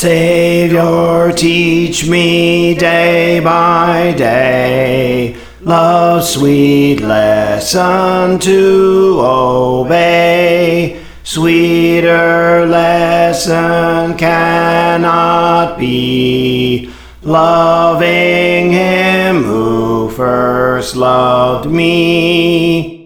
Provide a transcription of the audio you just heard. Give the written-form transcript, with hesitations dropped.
Savior, teach me day by day love's sweet lesson to obey. Sweeter lesson cannot be, loving Him who first loved me.